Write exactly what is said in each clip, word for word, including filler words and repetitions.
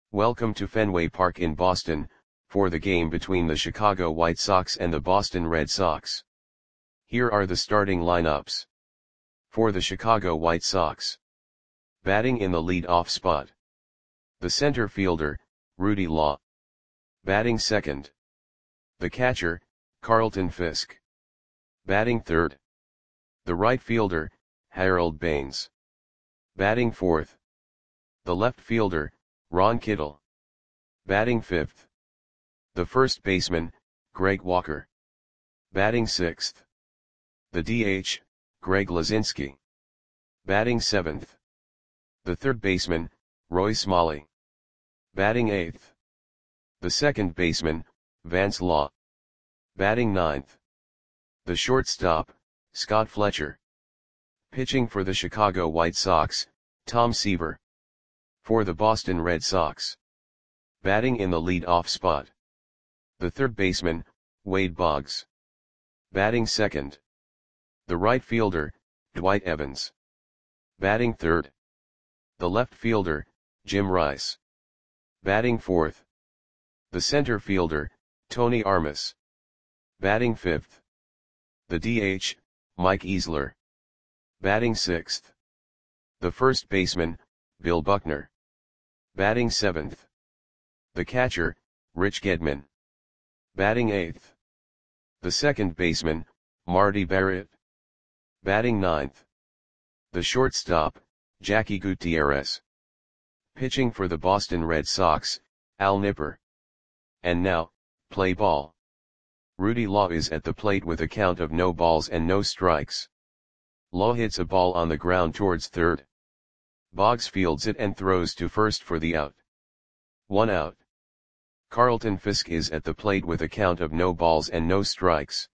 Welcome to Fenway Park in Boston, for the game between the Chicago White Sox and the Boston Red Sox. Here are the starting lineups. For the Chicago White Sox. Batting in the lead-off spot. The center fielder, Rudy Law. Batting second. The catcher, Carlton Fisk. Batting third. The right fielder, Harold Baines. Batting fourth. The left fielder, Ron Kittle. Batting fifth. The first baseman, Greg Walker. Batting sixth. The D H, Greg Luzinski. Batting seventh. The third baseman, Roy Smalley. Batting eighth. The second baseman, Vance Law. Batting ninth. The shortstop, Scott Fletcher. Pitching for the Chicago White Sox, Tom Seaver. For the Boston Red Sox. Batting in the lead-off spot. The third baseman, Wade Boggs. Batting second. The right fielder, Dwight Evans. Batting third. The left fielder, Jim Rice. Batting fourth. The center fielder, Tony Armas. Batting fifth. The D H, Mike Easler. Batting sixth. The first baseman, Bill Buckner. Batting seventh. The catcher, Rich Gedman. Batting eighth. The second baseman, Marty Barrett. Batting ninth. The shortstop, Jackie Gutierrez. Pitching for the Boston Red Sox, Al Nipper. And now, play ball. Rudy Law is at the plate with a count of no balls and no strikes. Law hits a ball on the ground towards third. Boggs fields it and throws to first for the out. One out. Carlton Fisk is at the plate with a count of no balls and no strikes.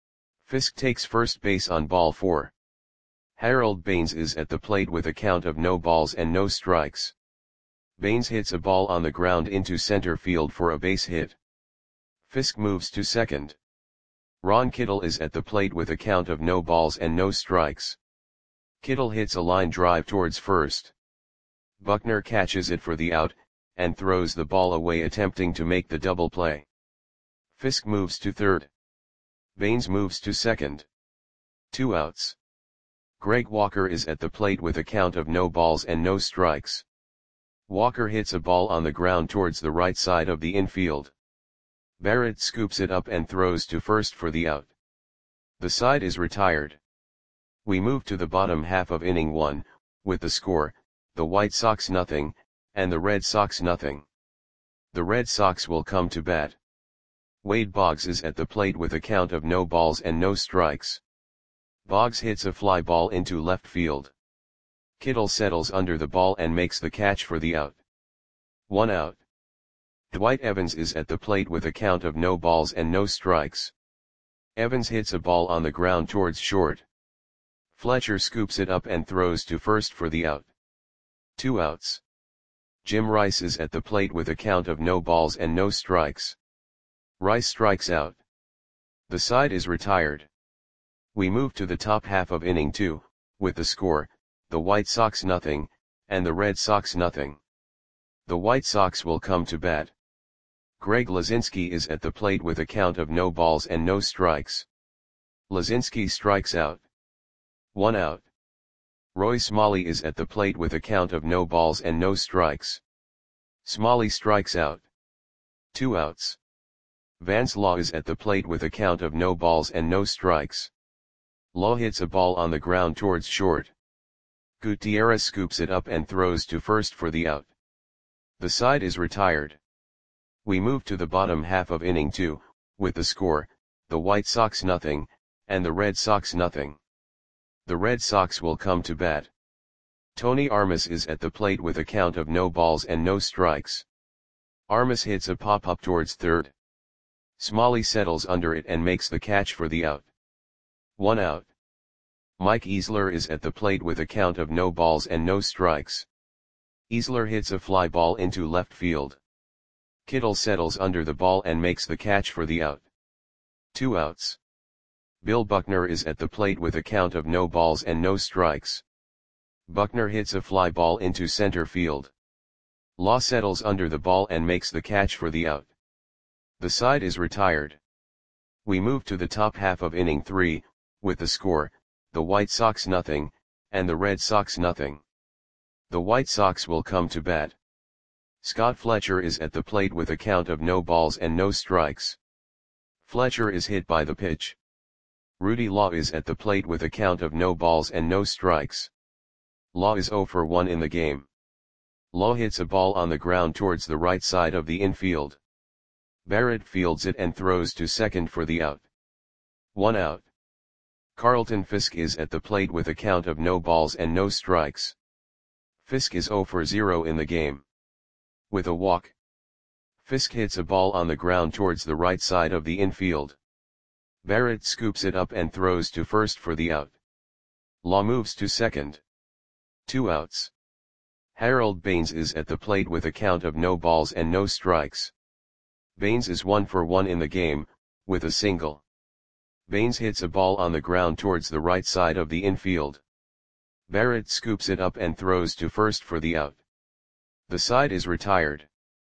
Fisk takes first base on ball four. Harold Baines is at the plate with a count of no balls and no strikes. Baines hits a ball on the ground into center field for a base hit. Fisk moves to second. Ron Kittle is at the plate with a count of no balls and no strikes. Kittle hits a line drive towards first. Buckner catches it for the out, and throws the ball away attempting to make the double play. Fisk moves to third. Baines moves to second. Two outs. Greg Walker is at the plate with a count of no balls and no strikes. Walker hits a ball on the ground towards the right side of the infield. Barrett scoops it up and throws to first for the out. The side is retired. We move to the bottom half of inning one, with the score, the White Sox nothing, and the Red Sox nothing. The Red Sox will come to bat. Wade Boggs is at the plate with a count of no balls and no strikes. Boggs hits a fly ball into left field. Kittle settles under the ball and makes the catch for the out. One out. Dwight Evans is at the plate with a count of no balls and no strikes. Evans hits a ball on the ground towards short. Fletcher scoops it up and throws to first for the out. Two outs. Jim Rice is at the plate with a count of no balls and no strikes. Rice strikes out. The side is retired. We move to the top half of inning two, with the score, the White Sox nothing, and the Red Sox nothing. The White Sox will come to bat. Greg Luzinski is at the plate with a count of no balls and no strikes. Luzinski strikes out. One out. Roy Smalley is at the plate with a count of no balls and no strikes. Smalley strikes out. Two outs. Vance Law is at the plate with a count of no balls and no strikes. Law hits a ball on the ground towards short. Gutierrez scoops it up and throws to first for the out. The side is retired. We move to the bottom half of inning two, with the score, the White Sox nothing, and the Red Sox nothing. The Red Sox will come to bat. Tony Armas is at the plate with a count of no balls and no strikes. Armas hits a pop-up towards third. Smalley settles under it and makes the catch for the out. One out. Mike Easler is at the plate with a count of no balls and no strikes. Easler hits a fly ball into left field. Kittle settles under the ball and makes the catch for the out. Two outs. Bill Buckner is at the plate with a count of no balls and no strikes. Buckner hits a fly ball into center field. Law settles under the ball and makes the catch for the out. The side is retired. We move to the top half of inning three, with the score, the White Sox nothing, and the Red Sox nothing. The White Sox will come to bat. Scott Fletcher is at the plate with a count of no balls and no strikes. Fletcher is hit by the pitch. Rudy Law is at the plate with a count of no balls and no strikes. Law is zero for one in the game. Law hits a ball on the ground towards the right side of the infield. Barrett fields it and throws to second for the out. One out. Carlton Fisk is at the plate with a count of no balls and no strikes. Fisk is zero for zero in the game. With a walk, Fisk hits a ball on the ground towards the right side of the infield. Barrett scoops it up and throws to first for the out. Law moves to second. Two outs. Harold Baines is at the plate with a count of no balls and no strikes. Baines is one for one in the game, with a single. Baines hits a ball on the ground towards the right side of the infield. Barrett scoops it up and throws to first for the out. The side is retired.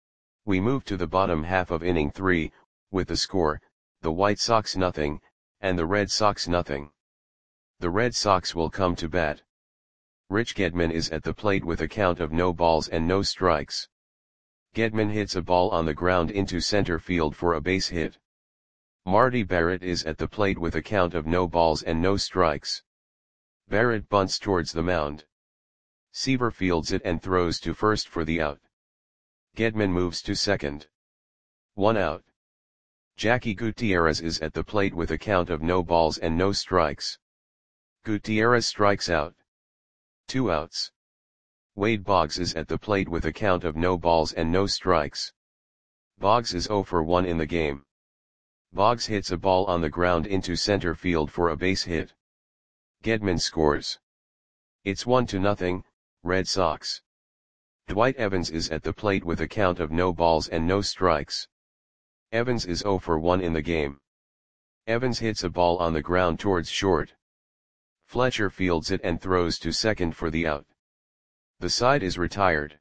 We move to the bottom half of inning three, with the score, the White Sox nothing, and the Red Sox nothing. The Red Sox will come to bat. Rich Gedman is at the plate with a count of no balls and no strikes. Gedman hits a ball on the ground into center field for a base hit. Marty Barrett is at the plate with a count of no balls and no strikes. Barrett bunts towards the mound. Seaver fields it and throws to first for the out. Gedman moves to second. One out. Jackie Gutierrez is at the plate with a count of no balls and no strikes. Gutierrez strikes out. Two outs. Wade Boggs is at the plate with a count of no balls and no strikes. Boggs is zero for one in the game. Boggs hits a ball on the ground into center field for a base hit. Gedman scores. It's one to nothing, Red Sox. Dwight Evans is at the plate with a count of no balls and no strikes. Evans is zero for one in the game. Evans hits a ball on the ground towards short. Fletcher fields it and throws to second for the out. The side is retired.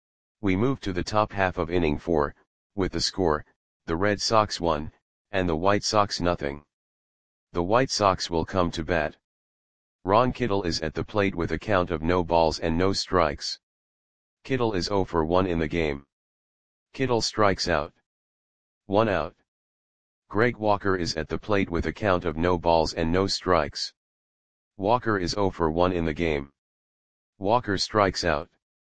We move to the top half of inning four, with the score, the Red Sox one, and the White Sox nothing. The White Sox will come to bat. Ron Kittle is at the plate with a count of no balls and no strikes. Kittle is zero for one in the game. Kittle strikes out. One out. Greg Walker is at the plate with a count of no balls and no strikes. Walker is zero for one in the game. Walker strikes out.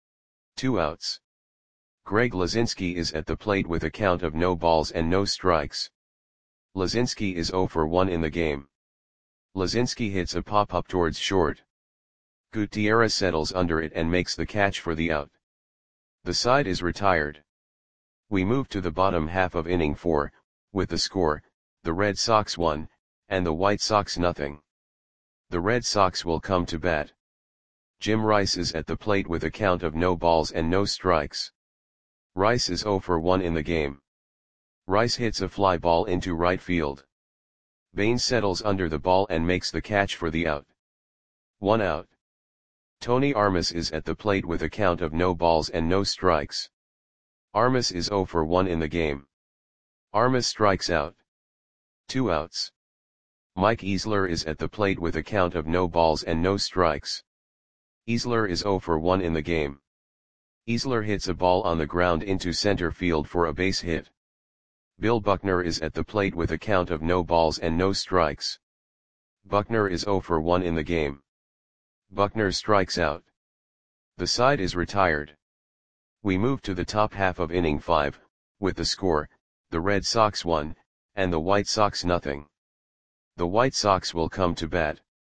Two outs. Greg Lazinski is at the plate with a count of no balls and no strikes. Lazinski is zero for one in the game. Lazinski hits a pop-up towards short. Gutierrez settles under it and makes the catch for the out. The side is retired. We move to the bottom half of inning four, with the score, the Red Sox one, and the White Sox nothing. The Red Sox will come to bat. Jim Rice is at the plate with a count of no balls and no strikes. Rice is zero for one in the game. Rice hits a fly ball into right field. Baines settles under the ball and makes the catch for the out. One out. Tony Armas is at the plate with a count of no balls and no strikes. Armas is zero for one in the game. Armas strikes out. Two outs. Mike Easler is at the plate with a count of no balls and no strikes. Easler is zero for one in the game. Easler hits a ball on the ground into center field for a base hit. Bill Buckner is at the plate with a count of no balls and no strikes. Buckner is zero for one in the game. Buckner strikes out. The side is retired. We move to the top half of inning five, with the score, the Red Sox one, and the White Sox nothing. The White Sox will come to bat.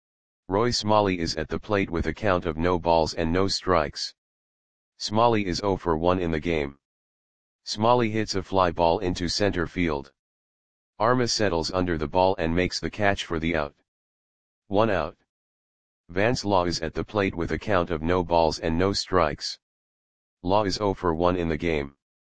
Roy Smalley is at the plate with a count of no balls and no strikes. Smalley is zero for one in the game. Smalley hits a fly ball into center field. Armas settles under the ball and makes the catch for the out. One out. Vance Law is at the plate with a count of no balls and no strikes. Law is zero for one in the game.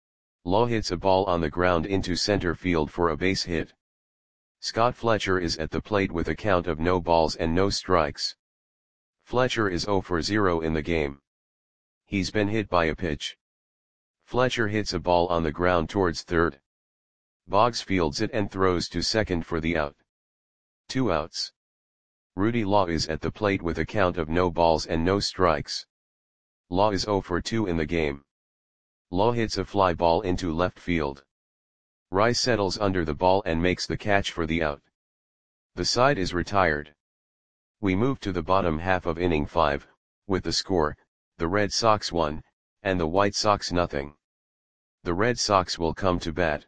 Law hits a ball on the ground into center field for a base hit. Scott Fletcher is at the plate with a count of no balls and no strikes. Fletcher is zero for zero in the game. He's been hit by a pitch. Fletcher hits a ball on the ground towards third. Boggs fields it and throws to second for the out. Two outs. Rudy Law is at the plate with a count of no balls and no strikes. Law is oh for two in the game. Law hits a fly ball into left field. Rice settles under the ball and makes the catch for the out. The side is retired. We move to the bottom half of inning five, with the score, the Red Sox one, and the White Sox nothing. The Red Sox will come to bat.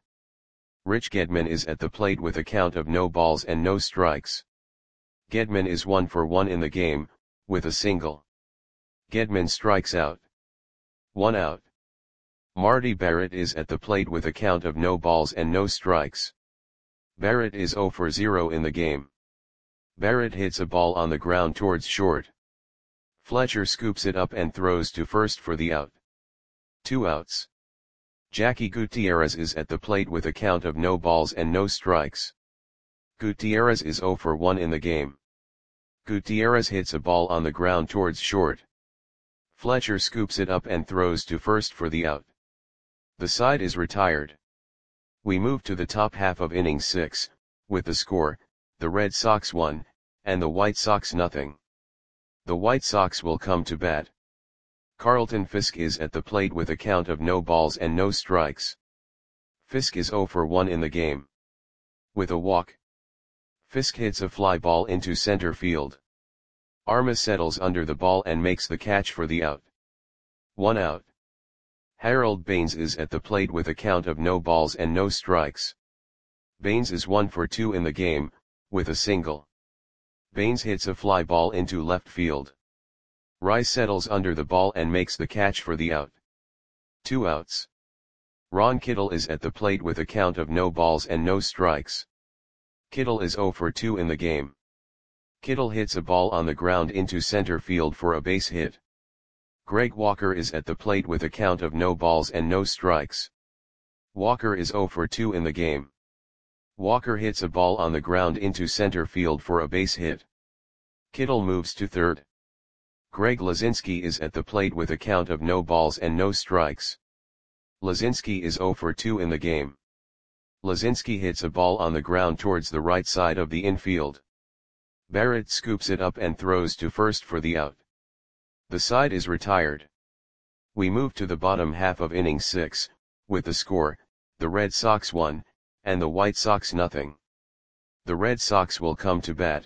Rich Gedman is at the plate with a count of no balls and no strikes. Gedman is one for one in the game, with a single. Gedman strikes out. One out. Marty Barrett is at the plate with a count of no balls and no strikes. Barrett is oh for zero in the game. Barrett hits a ball on the ground towards short. Fletcher scoops it up and throws to first for the out. Two outs. Jackie Gutierrez is at the plate with a count of no balls and no strikes. Gutierrez is oh for one in the game. Gutierrez hits a ball on the ground towards short. Fletcher scoops it up and throws to first for the out. The side is retired. We move to the top half of inning six, with the score, the Red Sox one, and the White Sox nothing. The White Sox will come to bat. Carlton Fisk is at the plate with a count of no balls and no strikes. Fisk is oh for one in the game. With a walk, Fisk hits a fly ball into center field. Armas settles under the ball and makes the catch for the out. One out. Harold Baines is at the plate with a count of no balls and no strikes. Baines is one for two in the game, with a single. Baines hits a fly ball into left field. Rice settles under the ball and makes the catch for the out. Two outs. Ron Kittle is at the plate with a count of no balls and no strikes. Kittle is oh for two in the game. Kittle hits a ball on the ground into center field for a base hit. Greg Walker is at the plate with a count of no balls and no strikes. Walker is oh for two in the game. Walker hits a ball on the ground into center field for a base hit. Kittle moves to third. Greg Lazinski is at the plate with a count of no balls and no strikes. Lazinski is oh for two in the game. Lazinski hits a ball on the ground towards the right side of the infield. Barrett scoops it up and throws to first for the out. The side is retired. We move to the bottom half of inning six, with the score, the Red Sox one, and the White Sox nothing. The Red Sox will come to bat.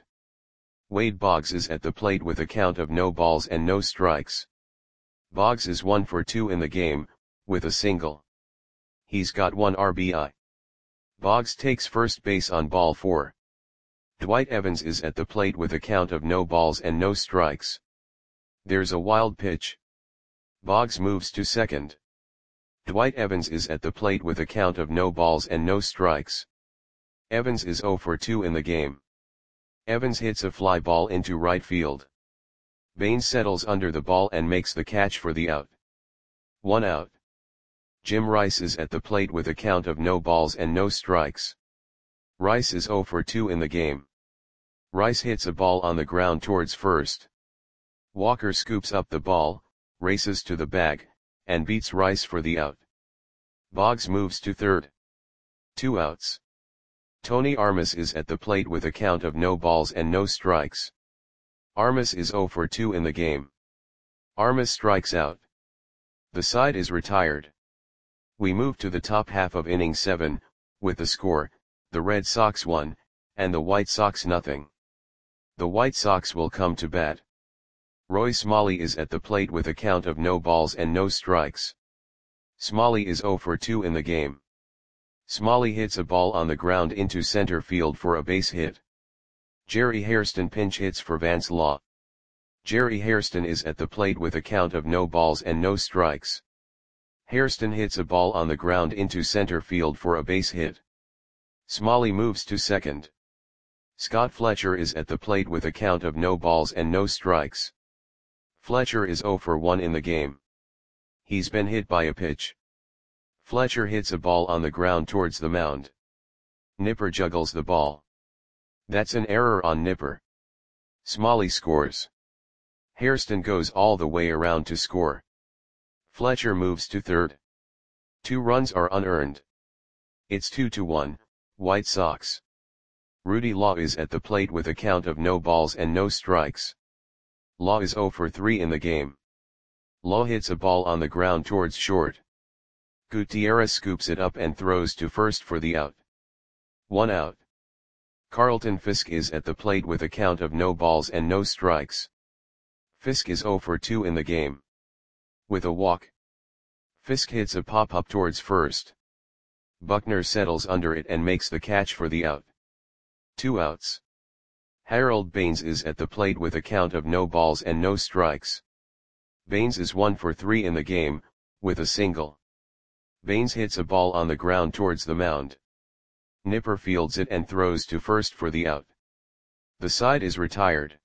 Wade Boggs is at the plate with a count of no balls and no strikes. Boggs is one for two in the game, with a single. He's got one R B I. Boggs takes first base on ball four. Dwight Evans is at the plate with a count of no balls and no strikes. There's a wild pitch. Boggs moves to second. Dwight Evans is at the plate with a count of no balls and no strikes. Evans is oh for two in the game. Evans hits a fly ball into right field. Baines settles under the ball and makes the catch for the out. One out. Jim Rice is at the plate with a count of no balls and no strikes. Rice is oh for two in the game. Rice hits a ball on the ground towards first. Walker scoops up the ball, races to the bag, and beats Rice for the out. Boggs moves to third. Two outs. Tony Armas is at the plate with a count of no balls and no strikes. Armas is oh for two in the game. Armas strikes out. The side is retired. We move to the top half of inning seven, with the score, the Red Sox one, and the White Sox nothing. The White Sox will come to bat. Roy Smalley is at the plate with a count of no balls and no strikes. Smalley is oh for two in the game. Smalley hits a ball on the ground into center field for a base hit. Jerry Hairston pinch hits for Vance Law. Jerry Hairston is at the plate with a count of no balls and no strikes. Hairston hits a ball on the ground into center field for a base hit. Smalley moves to second. Scott Fletcher is at the plate with a count of no balls and no strikes. Fletcher is oh for one in the game. He's been hit by a pitch. Fletcher hits a ball on the ground towards the mound. Nipper juggles the ball. That's an error on Nipper. Smalley scores. Hairston goes all the way around to score. Fletcher moves to third. Two runs are unearned. It's two to one, White Sox. Rudy Law is at the plate with a count of no balls and no strikes. Law is oh for three in the game. Law hits a ball on the ground towards short. Gutierrez scoops it up and throws to first for the out. One out. Carlton Fisk is at the plate with a count of no balls and no strikes. Fisk is oh for two in the game. With a walk, Fisk hits a pop-up towards first. Buckner settles under it and makes the catch for the out. Two outs. Harold Baines is at the plate with a count of no balls and no strikes. Baines is one for three in the game, with a single. Baines hits a ball on the ground towards the mound. Nipper fields it and throws to first for the out. The side is retired.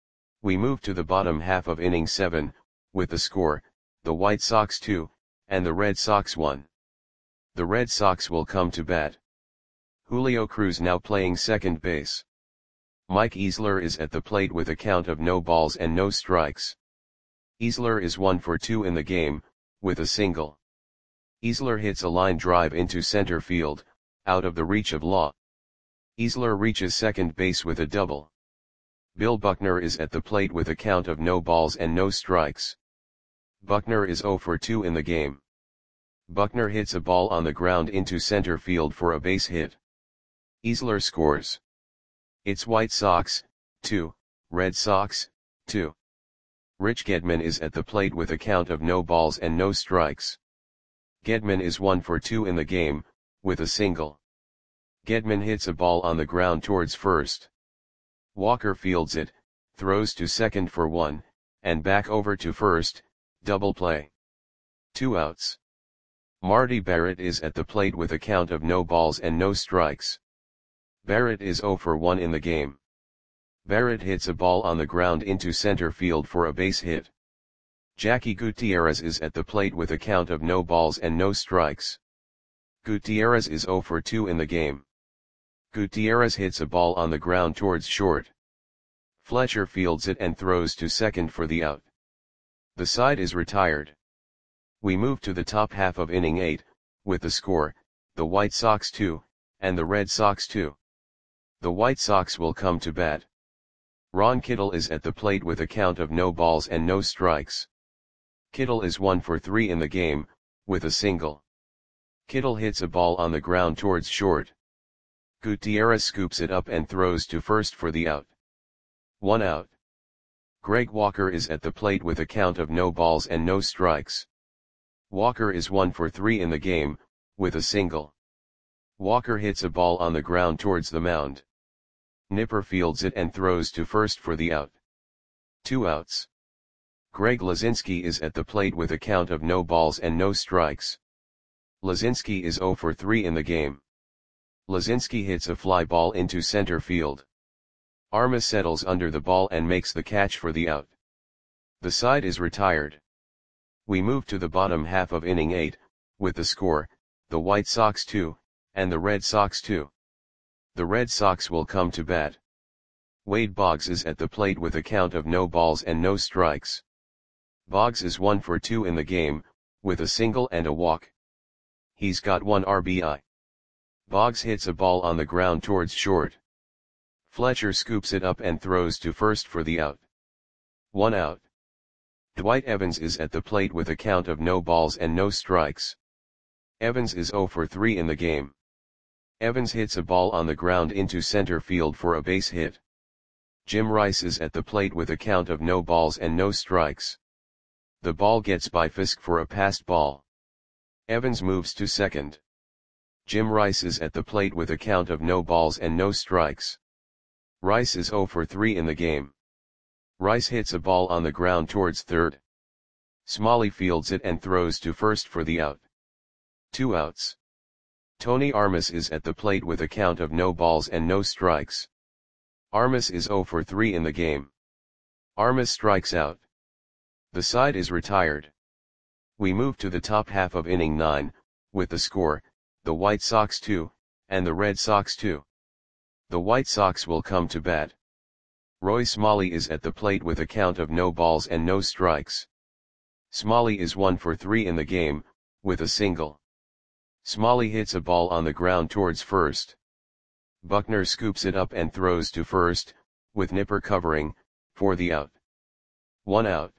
We move to the bottom half of inning seven, with the score, the White Sox two, and the Red Sox one. The Red Sox will come to bat. Julio Cruz now playing second base. Mike Easler is at the plate with a count of no balls and no strikes. Easler is one for two in the game, with a single. Easler hits a line drive into center field, out of the reach of Law. Easler reaches second base with a double. Bill Buckner is at the plate with a count of no balls and no strikes. Buckner is oh for two in the game. Buckner hits a ball on the ground into center field for a base hit. Easler scores. It's White Sox, two, Red Sox, two. Rich Gedman is at the plate with a count of no balls and no strikes. Gedman is one for two in the game, with a single. Gedman hits a ball on the ground towards first. Walker fields it, throws to second for one, and back over to first, double play. Two outs. Marty Barrett is at the plate with a count of no balls and no strikes. Barrett is oh for one in the game. Barrett hits a ball on the ground into center field for a base hit. Jackie Gutierrez is at the plate with a count of no balls and no strikes. Gutierrez is oh for two in the game. Gutierrez hits a ball on the ground towards short. Fletcher fields it and throws to second for the out. The side is retired. We move to the top half of inning eight, with the score, the White Sox two, and the Red Sox two. The White Sox will come to bat. Ron Kittle is at the plate with a count of no balls and no strikes. Kittle is one for three in the game, with a single. Kittle hits a ball on the ground towards short. Gutierrez scoops it up and throws to first for the out. One out. Greg Walker is at the plate with a count of no balls and no strikes. Walker is one for three in the game, with a single. Walker hits a ball on the ground towards the mound. Nipper fields it and throws to first for the out. Two outs. Greg Lazinski is at the plate with a count of no balls and no strikes. Lazinski is oh for three in the game. Lazinski hits a fly ball into center field. Armas settles under the ball and makes the catch for the out. The side is retired. We move to the bottom half of inning eight, with the score, the White Sox two, and the Red Sox two. The Red Sox will come to bat. Wade Boggs is at the plate with a count of no balls and no strikes. Boggs is one for two in the game, with a single and a walk. He's got one R B I. Boggs hits a ball on the ground towards short. Fletcher scoops it up and throws to first for the out. One out. Dwight Evans is at the plate with a count of no balls and no strikes. Evans is oh for three in the game. Evans hits a ball on the ground into center field for a base hit. Jim Rice is at the plate with a count of no balls and no strikes. The ball gets by Fisk for a passed ball. Evans moves to second. Jim Rice is at the plate with a count of no balls and no strikes. Rice is oh for three in the game. Rice hits a ball on the ground towards third. Smalley fields it and throws to first for the out. Two outs. Tony Armas is at the plate with a count of no balls and no strikes. Armas is oh for three in the game. Armas strikes out. The side is retired. We move to the top half of inning nine, with the score, the White Sox two, and the Red Sox two. The White Sox will come to bat. Roy Smalley is at the plate with a count of no balls and no strikes. Smalley is one for three in the game, with a single. Smalley hits a ball on the ground towards first. Buckner scoops it up and throws to first, with Nipper covering, for the out. One out.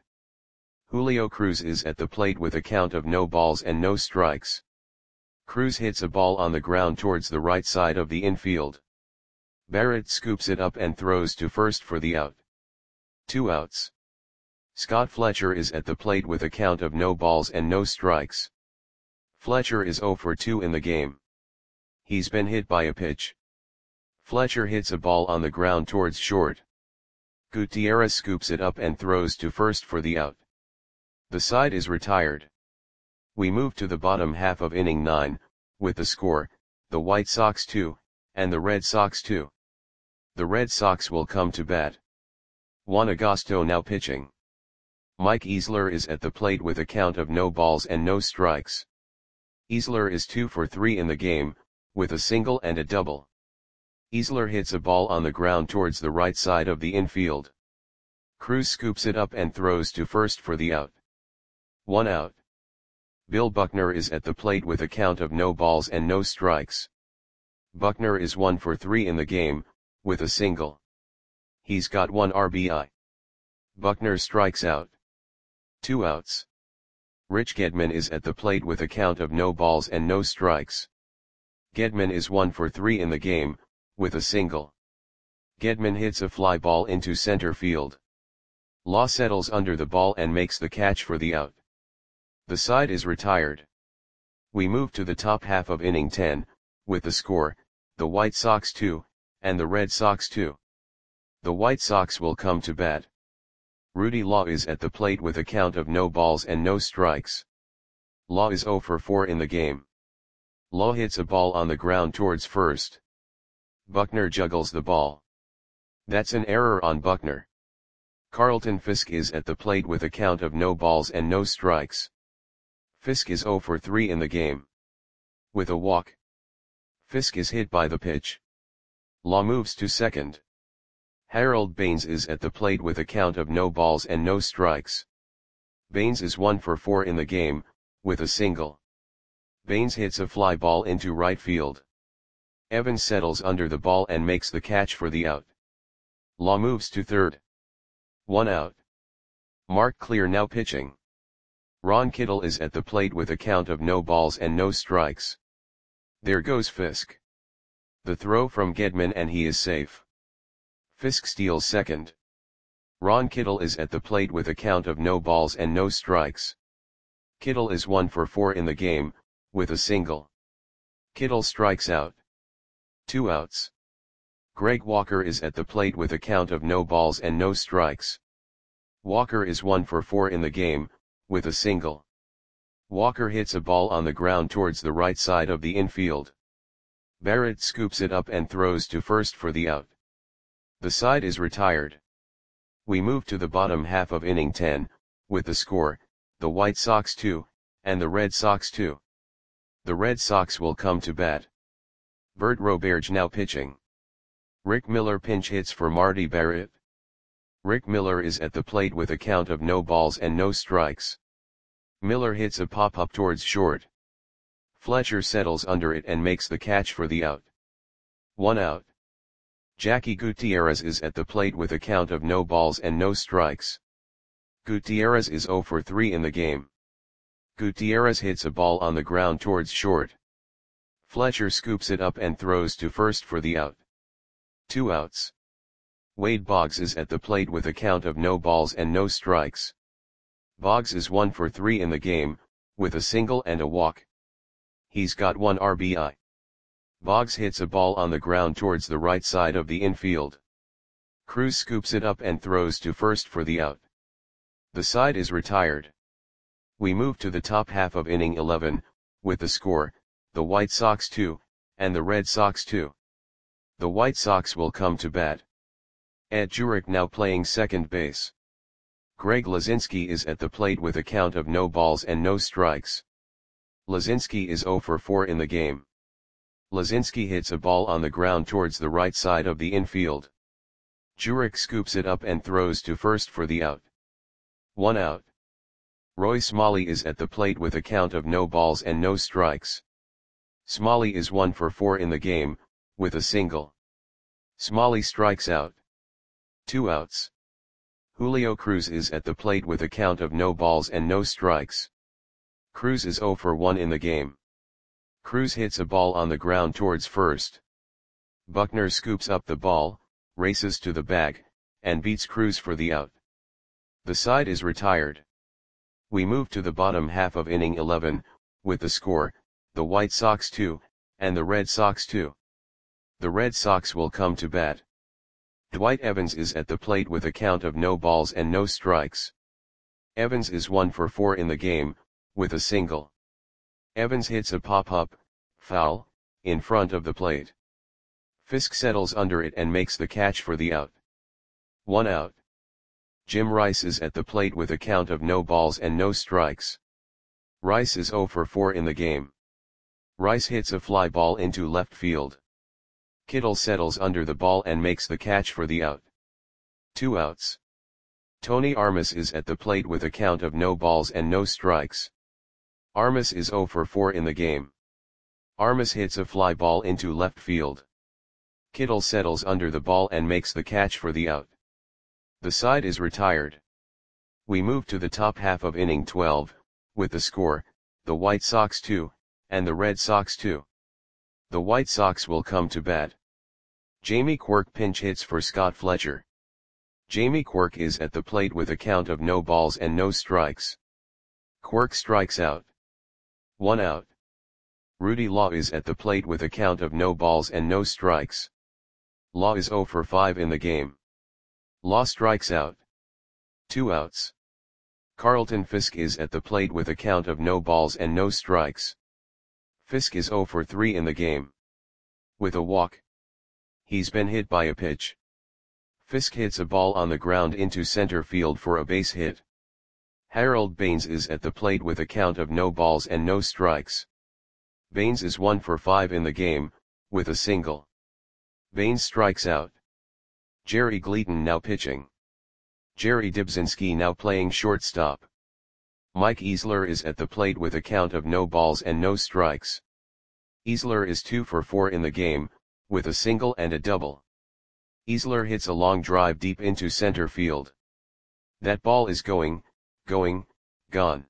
Julio Cruz is at the plate with a count of no balls and no strikes. Cruz hits a ball on the ground towards the right side of the infield. Barrett scoops it up and throws to first for the out. Two outs. Scott Fletcher is at the plate with a count of no balls and no strikes. Fletcher is zero for two in the game. He's been hit by a pitch. Fletcher hits a ball on the ground towards short. Gutierrez scoops it up and throws to first for the out. The side is retired. We move to the bottom half of inning nine, with the score, the White Sox two, and the Red Sox two. The Red Sox will come to bat. Juan Agosto now pitching. Mike Easler is at the plate with a count of no balls and no strikes. Easler is two for three in the game, with a single and a double. Easler hits a ball on the ground towards the right side of the infield. Cruz scoops it up and throws to first for the out. One out. Bill Buckner is at the plate with a count of no balls and no strikes. Buckner is one for three in the game, with a single. He's got one R B I. Buckner strikes out. Two outs. Rich Gedman is at the plate with a count of no balls and no strikes. Gedman is one for three in the game, with a single. Gedman hits a fly ball into center field. Law settles under the ball and makes the catch for the out. The side is retired. We move to the top half of inning ten, with the score, the White Sox two, and the Red Sox two. The White Sox will come to bat. Rudy Law is at the plate with a count of no balls and no strikes. Law is zero for four in the game. Law hits a ball on the ground towards first. Buckner juggles the ball. That's an error on Buckner. Carlton Fisk is at the plate with a count of no balls and no strikes. Fisk is zero for three in the game. With a walk. Fisk is hit by the pitch. Law moves to second. Harold Baines is at the plate with a count of no balls and no strikes. Baines is one for four in the game, with a single. Baines hits a fly ball into right field. Evans settles under the ball and makes the catch for the out. Law moves to third. One out. Mark Clear now pitching. Ron Kittle is at the plate with a count of no balls and no strikes. There goes Fisk. The throw from Gedman and he is safe. Fisk steals second. Ron Kittle is at the plate with a count of no balls and no strikes. Kittle is one for four in the game, with a single. Kittle strikes out. Two outs. Greg Walker is at the plate with a count of no balls and no strikes. Walker is one for four in the game, with a single. Walker hits a ball on the ground towards the right side of the infield. Barrett scoops it up and throws to first for the out. The side is retired. We move to the bottom half of inning ten, with the score, the White Sox two, and the Red Sox two. The Red Sox will come to bat. Bert Roberge now pitching. Rick Miller pinch hits for Marty Barrett. Rick Miller is at the plate with a count of no balls and no strikes. Miller hits a pop-up towards short. Fletcher settles under it and makes the catch for the out. One out. Jackie Gutierrez is at the plate with a count of no balls and no strikes. Gutierrez is zero for three in the game. Gutierrez hits a ball on the ground towards short. Fletcher scoops it up and throws to first for the out. Two outs. Wade Boggs is at the plate with a count of no balls and no strikes. Boggs is one for three in the game, with a single and a walk. He's got one R B I. Boggs hits a ball on the ground towards the right side of the infield. Cruz scoops it up and throws to first for the out. The side is retired. We move to the top half of inning eleven, with the score, the White Sox two, and the Red Sox two. The White Sox will come to bat. Ed Jurek now playing second base. Greg Lazinski is at the plate with a count of no balls and no strikes. Lazinski is zero for four in the game. Lazinski hits a ball on the ground towards the right side of the infield. Jurek scoops it up and throws to first for the out. One out. Roy Smalley is at the plate with a count of no balls and no strikes. Smalley is one for four in the game, with a single. Smalley strikes out. Two outs. Julio Cruz is at the plate with a count of no balls and no strikes. Cruz is zero for one in the game. Cruz hits a ball on the ground towards first. Buckner scoops up the ball, races to the bag, and beats Cruz for the out. The side is retired. We move to the bottom half of inning eleven, with the score, the White Sox two, and the Red Sox two. The Red Sox will come to bat. Dwight Evans is at the plate with a count of no balls and no strikes. Evans is one for four in the game, with a single. Evans hits a pop-up, foul, in front of the plate. Fisk settles under it and makes the catch for the out. One out. Jim Rice is at the plate with a count of no balls and no strikes. Rice is zero for four in the game. Rice hits a fly ball into left field. Kittle settles under the ball and makes the catch for the out. Two outs. Tony Armas is at the plate with a count of no balls and no strikes. Armas is zero for four in the game. Armas hits a fly ball into left field. Kittle settles under the ball and makes the catch for the out. The side is retired. We move to the top half of inning twelve, with the score, the White Sox two, and the Red Sox two. The White Sox will come to bat. Jamie Quirk pinch hits for Scott Fletcher. Jamie Quirk is at the plate with a count of no balls and no strikes. Quirk strikes out. One out. Rudy Law is at the plate with a count of no balls and no strikes. Law is zero for five in the game. Law strikes out. Two outs. Carlton Fisk is at the plate with a count of no balls and no strikes. Fisk is zero for three in the game. With a walk. He's been hit by a pitch. Fisk hits a ball on the ground into center field for a base hit. Harold Baines is at the plate with a count of no balls and no strikes. Baines is one for five in the game, with a single. Baines strikes out. Jerry Gleaton now pitching. Jerry Dibzinski now playing shortstop. Mike Easler is at the plate with a count of no balls and no strikes. Easler is two for four in the game, with a single and a double. Easler hits a long drive deep into center field. That ball is going, going, gone.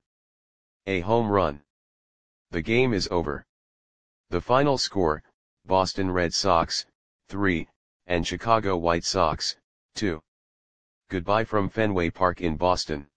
A home run. The game is over. The final score, Boston Red Sox, three, and Chicago White Sox, two. Goodbye from Fenway Park in Boston.